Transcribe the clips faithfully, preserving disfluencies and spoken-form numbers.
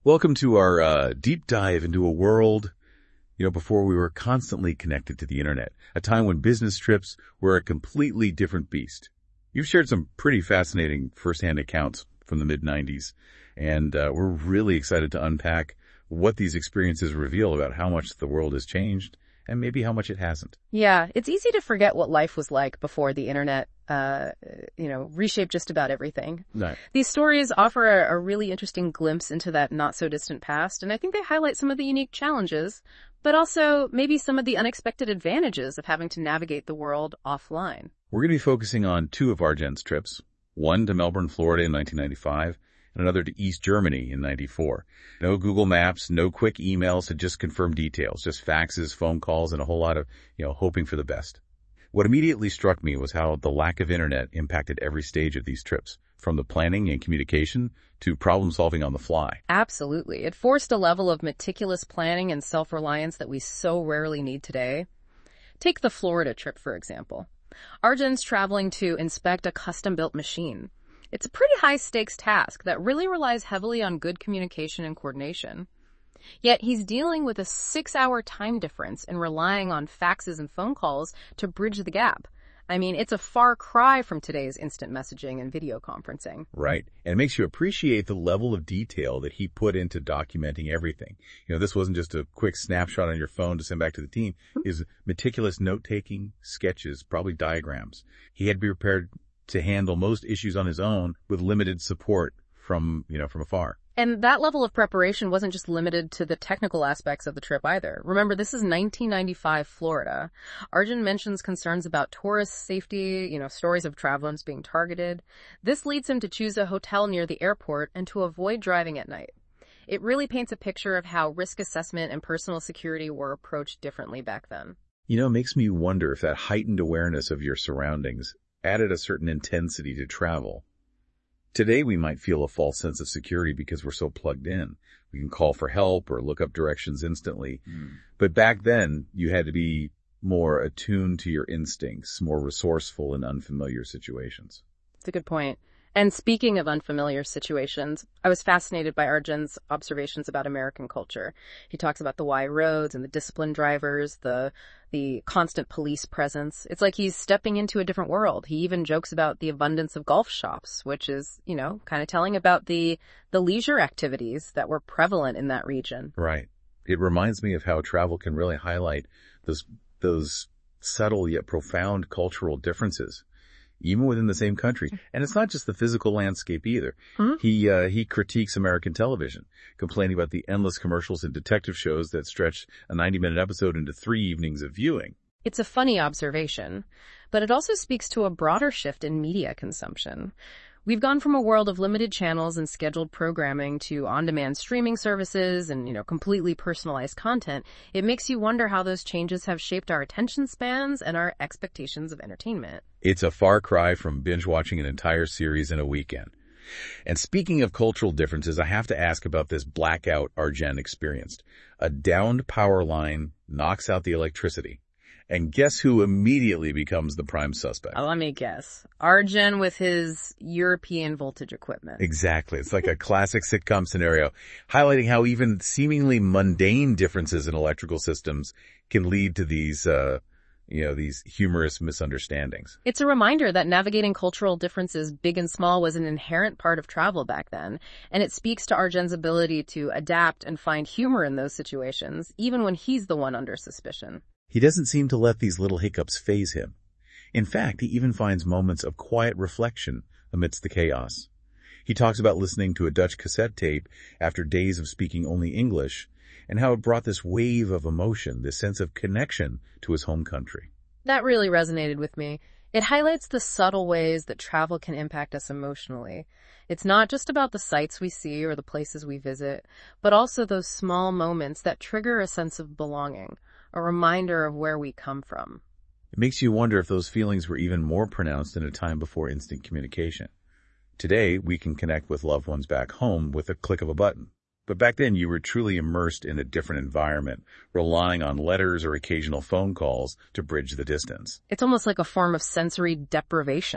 Welcome to our uh, deep dive into a world, you know, before we were constantly connected to the internet, a time when business trips were a completely different beast. You've shared some pretty fascinating firsthand accounts from the mid nineties, and uh, we're really excited to unpack what these experiences reveal about how much the world has changed and maybe how much it hasn't. Yeah, it's easy to forget what life was like before the internet, uh, you know, reshaped just about everything. No. These stories offer a, a really interesting glimpse into that not-so-distant past, and I think they highlight some of the unique challenges, but also maybe some of the unexpected advantages of having to navigate the world offline. We're going to be focusing on two of Arjen's trips, one to Melbourne, Florida in nineteen ninety-five, and another to East Germany in ninety-four. No Google Maps, no quick emails to just confirm details, just faxes, phone calls, and a whole lot of, you know, hoping for the best. What immediately struck me was how the lack of internet impacted every stage of these trips, from the planning and communication to problem solving on the fly. Absolutely. It forced a level of meticulous planning and self-reliance that we so rarely need today. Take the Florida trip, for example. Arjen's traveling to inspect a custom-built machine. It's a pretty high-stakes task that really relies heavily on good communication and coordination. Yet he's dealing with a six-hour time difference and relying on faxes and phone calls to bridge the gap. I mean, it's a far cry from today's instant messaging and video conferencing. Right. And it makes you appreciate the level of detail that he put into documenting everything. You know, this wasn't just a quick snapshot on your phone to send back to the team. It was meticulous note-taking, sketches, probably diagrams. He had to be prepared to handle most issues on his own with limited support from, you know, from afar. And that level of preparation wasn't just limited to the technical aspects of the trip either. Remember, this is nineteen ninety-five Florida. Arjen mentions concerns about tourist safety, you know, stories of travelers being targeted. This leads him to choose a hotel near the airport and to avoid driving at night. It really paints a picture of how risk assessment and personal security were approached differently back then. You know, it makes me wonder if that heightened awareness of your surroundings added a certain intensity to travel. Today, we might feel a false sense of security because we're so plugged in. We can call for help or look up directions instantly. Mm. But back then, you had to be more attuned to your instincts, more resourceful in unfamiliar situations. That's a good point. And speaking of unfamiliar situations, I was fascinated by Arjen's observations about American culture. He talks about the wide roads and the disciplined drivers, the the constant police presence. It's like he's stepping into a different world. He even jokes about the abundance of golf shops, which is, you know, kind of telling about the the leisure activities that were prevalent in that region. Right. It reminds me of how travel can really highlight those those subtle yet profound cultural differences, even within the same country. And it's not just the physical landscape either. Mm-hmm. He uh, he critiques American television, complaining about the endless commercials and detective shows that stretch a ninety-minute episode into three evenings of viewing. It's a funny observation, but it also speaks to a broader shift in media consumption. We've gone from a world of limited channels and scheduled programming to on-demand streaming services and, you know, completely personalized content. It makes you wonder how those changes have shaped our attention spans and our expectations of entertainment. It's a far cry from binge-watching an entire series in a weekend. And speaking of cultural differences, I have to ask about this blackout Arjen experienced. A downed power line knocks out the electricity. And guess who immediately becomes the prime suspect? Oh, let me guess. Arjen with his European voltage equipment. Exactly. It's like a classic sitcom scenario, highlighting how even seemingly mundane differences in electrical systems can lead to these, uh, you know, these humorous misunderstandings. It's a reminder that navigating cultural differences, big and small, was an inherent part of travel back then. And it speaks to Arjen's ability to adapt and find humor in those situations, even when he's the one under suspicion. He doesn't seem to let these little hiccups faze him. In fact, he even finds moments of quiet reflection amidst the chaos. He talks about listening to a Dutch cassette tape after days of speaking only English, and how it brought this wave of emotion, this sense of connection to his home country. That really resonated with me. It highlights the subtle ways that travel can impact us emotionally. It's not just about the sights we see or the places we visit, but also those small moments that trigger a sense of belonging, a reminder of where we come from. It makes you wonder if those feelings were even more pronounced in a time before instant communication. Today, we can connect with loved ones back home with a click of a button. But back then, you were truly immersed in a different environment, relying on letters or occasional phone calls to bridge the distance. It's almost like a form of sensory deprivation.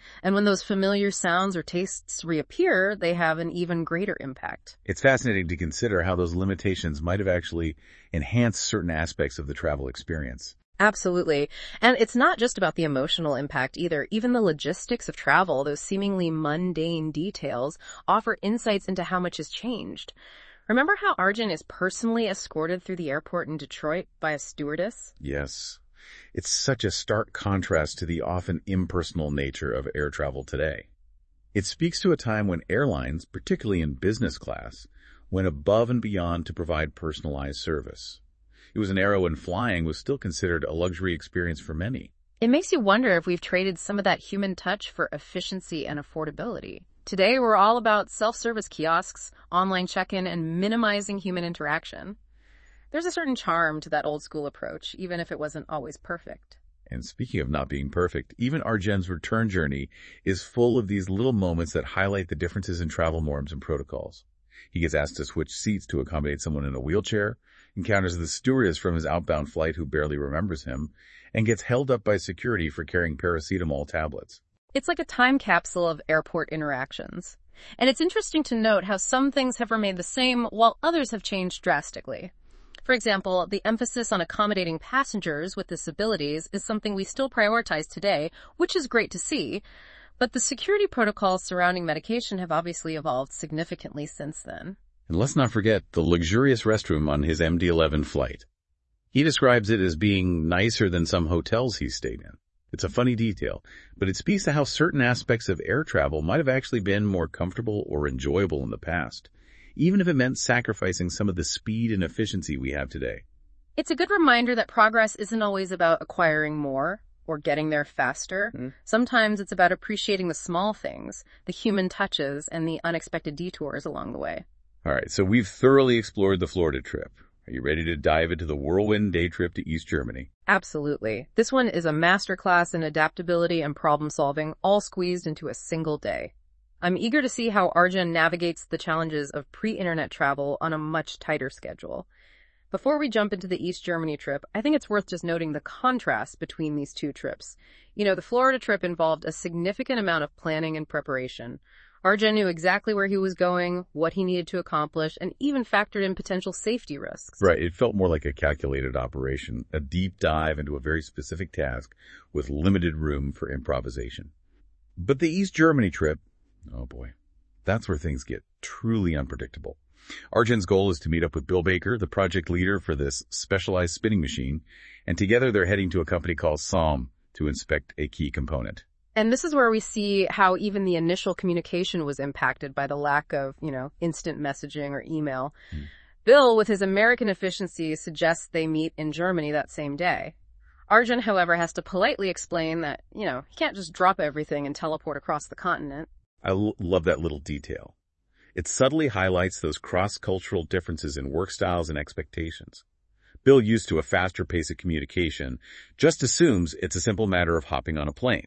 And when those familiar sounds or tastes reappear, they have an even greater impact. It's fascinating to consider how those limitations might have actually enhanced certain aspects of the travel experience. Absolutely. And it's not just about the emotional impact either. Even the logistics of travel, those seemingly mundane details, offer insights into how much has changed. Remember how Arjun is personally escorted through the airport in Detroit by a stewardess? Yes. It's such a stark contrast to the often impersonal nature of air travel today. It speaks to a time when airlines, particularly in business class, went above and beyond to provide personalized service. It was an era when flying was still considered a luxury experience for many. It makes you wonder if we've traded some of that human touch for efficiency and affordability. Today, we're all about self-service kiosks, online check-in, and minimizing human interaction. There's a certain charm to that old-school approach, even if it wasn't always perfect. And speaking of not being perfect, even Arjun's return journey is full of these little moments that highlight the differences in travel norms and protocols. He gets asked to switch seats to accommodate someone in a wheelchair, encounters the stewardess from his outbound flight who barely remembers him, and gets held up by security for carrying paracetamol tablets. It's like a time capsule of airport interactions. And it's interesting to note how some things have remained the same while others have changed drastically. For example, the emphasis on accommodating passengers with disabilities is something we still prioritize today, which is great to see. But the security protocols surrounding medication have obviously evolved significantly since then. And let's not forget the luxurious restroom on his M D eleven flight. He describes it as being nicer than some hotels he stayed in. It's a funny detail, but it speaks to how certain aspects of air travel might have actually been more comfortable or enjoyable in the past, even if it meant sacrificing some of the speed and efficiency we have today. It's a good reminder that progress isn't always about acquiring more or getting there faster. Mm-hmm. Sometimes it's about appreciating the small things, the human touches, and the unexpected detours along the way. All right, so we've thoroughly explored the Florida trip. Are you ready to dive into the whirlwind day trip to East Germany? Absolutely. This one is a masterclass in adaptability and problem solving, all squeezed into a single day. I'm eager to see how Arjun navigates the challenges of pre-internet travel on a much tighter schedule. Before we jump into the East Germany trip, I think it's worth just noting the contrast between these two trips. You know, the Florida trip involved a significant amount of planning and preparation. Arjun knew exactly where he was going, what he needed to accomplish, and even factored in potential safety risks. Right. It felt more like a calculated operation, a deep dive into a very specific task with limited room for improvisation. But the East Germany trip, oh boy, that's where things get truly unpredictable. Arjun's goal is to meet up with Bill Baker, the project leader for this specialized spinning machine, and together they're heading to a company called Somm to inspect a key component. And this is where we see how even the initial communication was impacted by the lack of, you know, instant messaging or email. Hmm. Bill, with his American efficiency, suggests they meet in Germany that same day. Arjun, however, has to politely explain that, you know, he can't just drop everything and teleport across the continent. I l- love that little detail. It subtly highlights those cross-cultural differences in work styles and expectations. Bill, used to a faster pace of communication, just assumes it's a simple matter of hopping on a plane.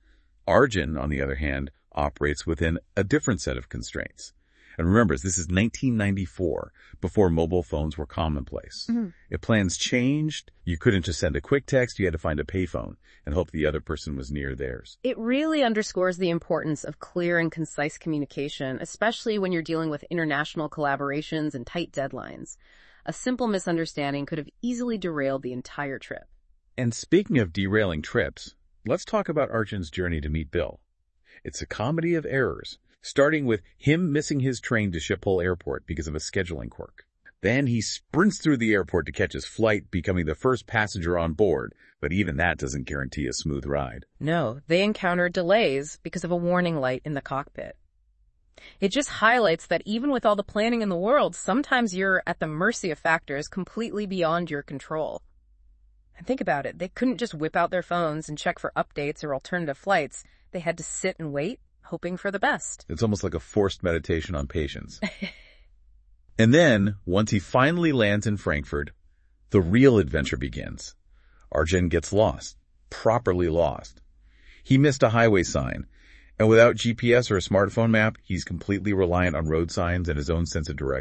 Arjun, on the other hand, operates within a different set of constraints. And remember, this is nineteen ninety-four, before mobile phones were commonplace. Mm-hmm. If plans changed, you couldn't just send a quick text, you had to find a payphone and hope the other person was near theirs. It really underscores the importance of clear and concise communication, especially when you're dealing with international collaborations and tight deadlines. A simple misunderstanding could have easily derailed the entire trip. And speaking of derailing trips, let's talk about Arjun's journey to meet Bill. It's a comedy of errors, starting with him missing his train to Schiphol Airport because of a scheduling quirk. Then he sprints through the airport to catch his flight, becoming the first passenger on board, but even that doesn't guarantee a smooth ride. No, they encounter delays because of a warning light in the cockpit. It just highlights that even with all the planning in the world, sometimes you're at the mercy of factors completely beyond your control. And think about it, they couldn't just whip out their phones and check for updates or alternative flights. They had to sit and wait, hoping for the best. It's almost like a forced meditation on patience. And then, once he finally lands in Frankfurt, the real adventure begins. Arjun gets lost, properly lost. He missed a highway sign, and without G P S or a smartphone map, he's completely reliant on road signs and his own sense of direction.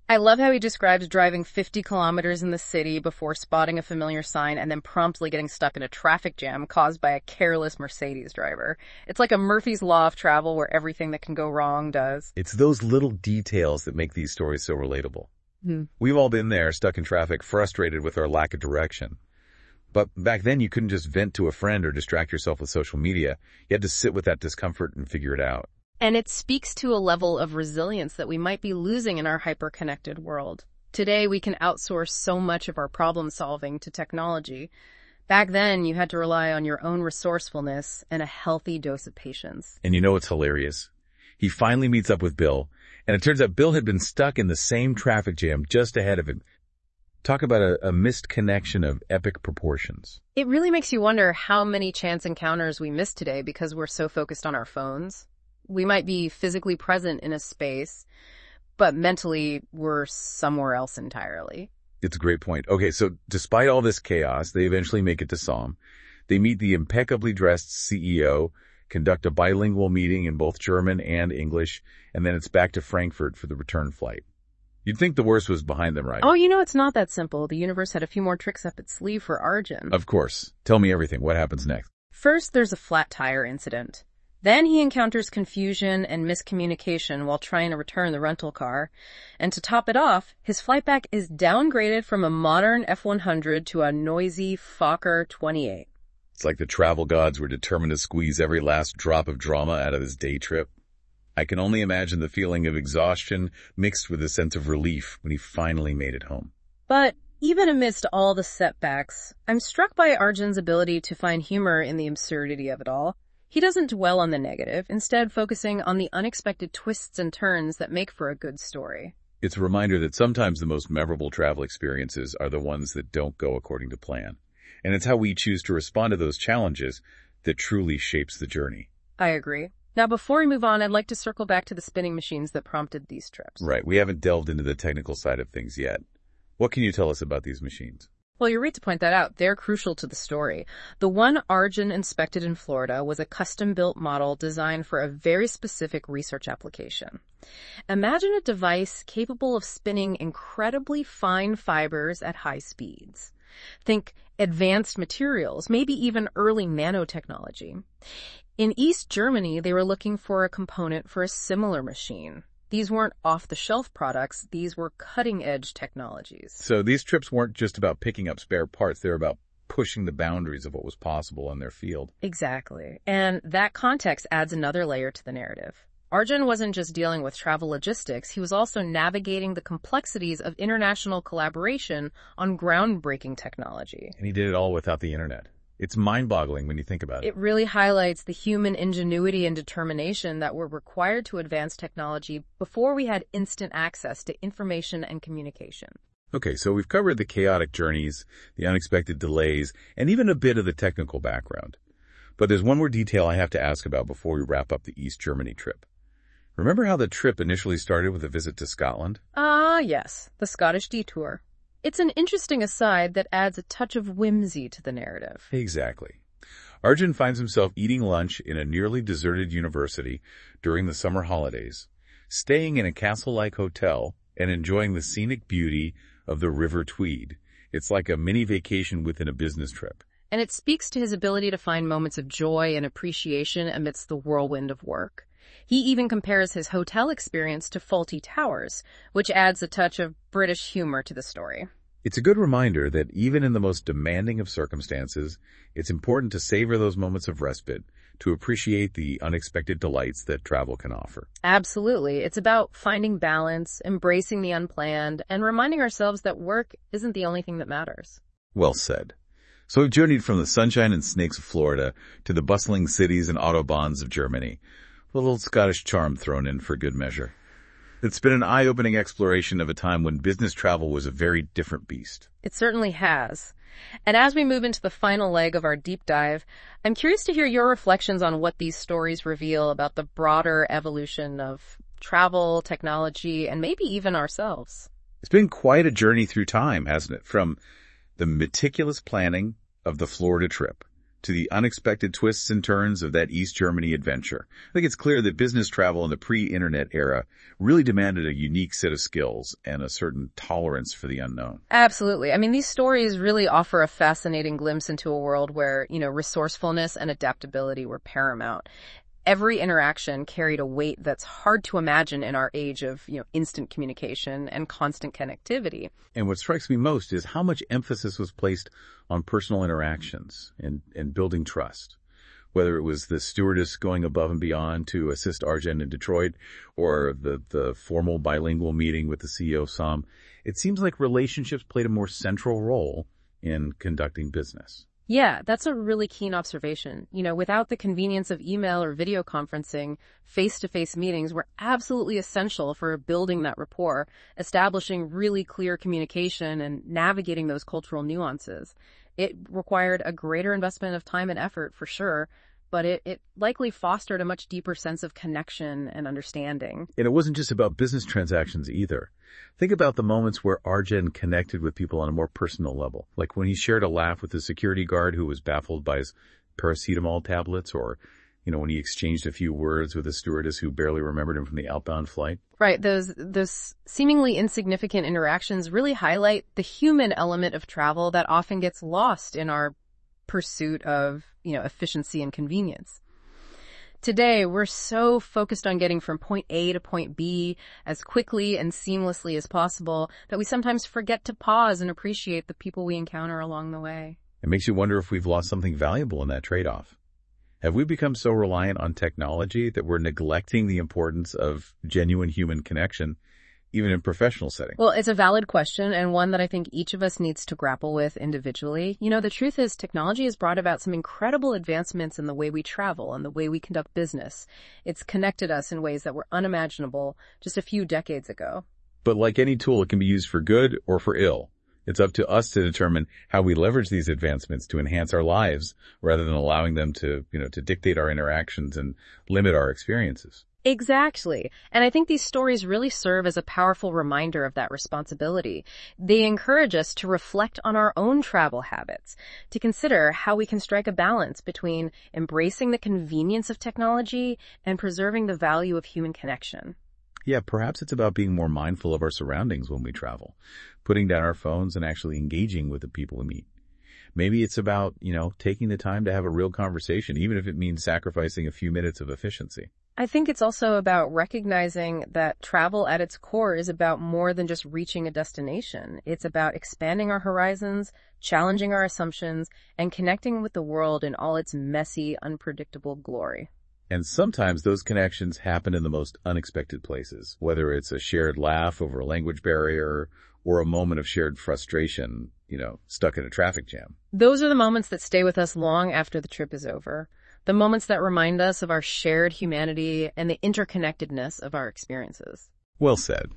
I love how he describes driving fifty kilometers in the city before spotting a familiar sign and then promptly getting stuck in a traffic jam caused by a careless Mercedes driver. It's like a Murphy's Law of travel where everything that can go wrong does. It's those little details that make these stories so relatable. Hmm. We've all been there, stuck in traffic, frustrated with our lack of direction. But back then you couldn't just vent to a friend or distract yourself with social media. You had to sit with that discomfort and figure it out. And it speaks to a level of resilience that we might be losing in our hyper-connected world. Today, we can outsource so much of our problem solving to technology. Back then, you had to rely on your own resourcefulness and a healthy dose of patience. And you know what's hilarious? He finally meets up with Bill, and it turns out Bill had been stuck in the same traffic jam just ahead of him. Talk about a, a missed connection of epic proportions. It really makes you wonder how many chance encounters we miss today because we're so focused on our phones. We might be physically present in a space, but mentally we're somewhere else entirely. It's a great point. Okay, so despite all this chaos, they eventually make it to Somme. They meet the impeccably dressed C E O, conduct a bilingual meeting in both German and English, and then it's back to Frankfurt for the return flight. You'd think the worst was behind them, right? Oh, you know, it's not that simple. The universe had a few more tricks up its sleeve for Arjun. Of course. Tell me everything. What happens next? First, there's a flat tire incident. Then he encounters confusion and miscommunication while trying to return the rental car. And to top it off, his flight back is downgraded from a modern F one hundred to a noisy Fokker twenty-eight. It's like the travel gods were determined to squeeze every last drop of drama out of this day trip. I can only imagine the feeling of exhaustion mixed with a sense of relief when he finally made it home. But even amidst all the setbacks, I'm struck by Arjun's ability to find humor in the absurdity of it all. He doesn't dwell on the negative, instead focusing on the unexpected twists and turns that make for a good story. It's a reminder that sometimes the most memorable travel experiences are the ones that don't go according to plan. And it's how we choose to respond to those challenges that truly shapes the journey. I agree. Now, before we move on, I'd like to circle back to the spinning machines that prompted these trips. Right. We haven't delved into the technical side of things yet. What can you tell us about these machines? Well, you're right to point that out. They're crucial to the story. The one Arjun inspected in Florida was a custom-built model designed for a very specific research application. Imagine a device capable of spinning incredibly fine fibers at high speeds. Think advanced materials, maybe even early nanotechnology. In East Germany, they were looking for a component for a similar machine. These weren't off-the-shelf products. These were cutting-edge technologies. So these trips weren't just about picking up spare parts. They were about pushing the boundaries of what was possible in their field. Exactly. And that context adds another layer to the narrative. Arjun wasn't just dealing with travel logistics. He was also navigating the complexities of international collaboration on groundbreaking technology. And he did it all without the internet. It's mind-boggling when you think about it. It really highlights the human ingenuity and determination that were required to advance technology before we had instant access to information and communication. Okay, so we've covered the chaotic journeys, the unexpected delays, and even a bit of the technical background. But there's one more detail I have to ask about before we wrap up the East Germany trip. Remember how the trip initially started with a visit to Scotland? Ah, yes, the Scottish detour. It's an interesting aside that adds a touch of whimsy to the narrative. Exactly. Arjun finds himself eating lunch in a nearly deserted university during the summer holidays, staying in a castle-like hotel and enjoying the scenic beauty of the River Tweed. It's like a mini vacation within a business trip. And it speaks to his ability to find moments of joy and appreciation amidst the whirlwind of work. He even compares his hotel experience to Fawlty Towers, which adds a touch of British humor to the story. It's a good reminder that even in the most demanding of circumstances, it's important to savor those moments of respite, to appreciate the unexpected delights that travel can offer. Absolutely. It's about finding balance, embracing the unplanned, and reminding ourselves that work isn't the only thing that matters. Well said. So we've journeyed from the sunshine and snakes of Florida to the bustling cities and autobahns of Germany. A little Scottish charm thrown in for good measure. It's been an eye-opening exploration of a time when business travel was a very different beast. It certainly has. And as we move into the final leg of our deep dive, I'm curious to hear your reflections on what these stories reveal about the broader evolution of travel, technology, and maybe even ourselves. It's been quite a journey through time, hasn't it? From the meticulous planning of the Florida trip to the unexpected twists and turns of that East Germany adventure. I think it's clear that business travel in the pre-internet era really demanded a unique set of skills and a certain tolerance for the unknown. Absolutely. I mean, these stories really offer a fascinating glimpse into a world where, you know, resourcefulness and adaptability were paramount. Every interaction carried a weight that's hard to imagine in our age of, you know, instant communication and constant connectivity. And what strikes me most is how much emphasis was placed on personal interactions and, and building trust. Whether it was the stewardess going above and beyond to assist Arjen in Detroit or the, the formal bilingual meeting with the C E O of Somme, it seems like relationships played a more central role in conducting business. Yeah, that's a really keen observation. You know, without the convenience of email or video conferencing, face-to-face meetings were absolutely essential for building that rapport, establishing really clear communication, and navigating those cultural nuances. It required a greater investment of time and effort, for sure, but it, it likely fostered a much deeper sense of connection and understanding. And it wasn't just about business transactions either. Think about the moments where Arjen connected with people on a more personal level, like when he shared a laugh with the security guard who was baffled by his paracetamol tablets, or, you know, when he exchanged a few words with a stewardess who barely remembered him from the outbound flight. Right. Those, those seemingly insignificant interactions really highlight the human element of travel that often gets lost in our pursuit of, you know, efficiency and convenience. Today, we're so focused on getting from point A to point B as quickly and seamlessly as possible that we sometimes forget to pause and appreciate the people we encounter along the way. It makes you wonder if we've lost something valuable in that trade-off. Have we become so reliant on technology that we're neglecting the importance of genuine human connection, even in professional settings? Well, it's a valid question, and one that I think each of us needs to grapple with individually. You know, the truth is technology has brought about some incredible advancements in the way we travel and the way we conduct business. It's connected us in ways that were unimaginable just a few decades ago. But like any tool, it can be used for good or for ill. It's up to us to determine how we leverage these advancements to enhance our lives rather than allowing them to, you know, to dictate our interactions and limit our experiences. Exactly. And I think these stories really serve as a powerful reminder of that responsibility. They encourage us to reflect on our own travel habits, to consider how we can strike a balance between embracing the convenience of technology and preserving the value of human connection. Yeah, perhaps it's about being more mindful of our surroundings when we travel, putting down our phones and actually engaging with the people we meet. Maybe it's about, you know, taking the time to have a real conversation, even if it means sacrificing a few minutes of efficiency. I think it's also about recognizing that travel at its core is about more than just reaching a destination. It's about expanding our horizons, challenging our assumptions, and connecting with the world in all its messy, unpredictable glory. And sometimes those connections happen in the most unexpected places, whether it's a shared laugh over a language barrier or a moment of shared frustration, you know, stuck in a traffic jam. Those are the moments that stay with us long after the trip is over. The moments that remind us of our shared humanity and the interconnectedness of our experiences. Well said.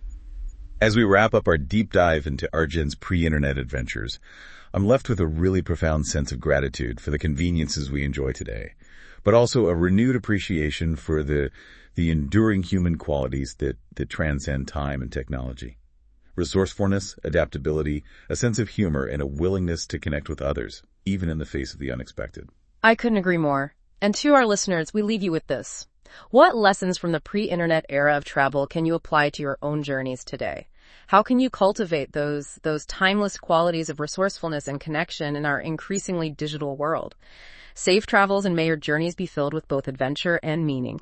As we wrap up our deep dive into Arjen's pre-internet adventures, I'm left with a really profound sense of gratitude for the conveniences we enjoy today, but also a renewed appreciation for the the enduring human qualities that, that transcend time and technology. Resourcefulness, adaptability, a sense of humor, and a willingness to connect with others, even in the face of the unexpected. I couldn't agree more. And to our listeners, we leave you with this. What lessons from the pre-internet era of travel can you apply to your own journeys today? How can you cultivate those, those timeless qualities of resourcefulness and connection in our increasingly digital world? Safe travels, and may your journeys be filled with both adventure and meaning.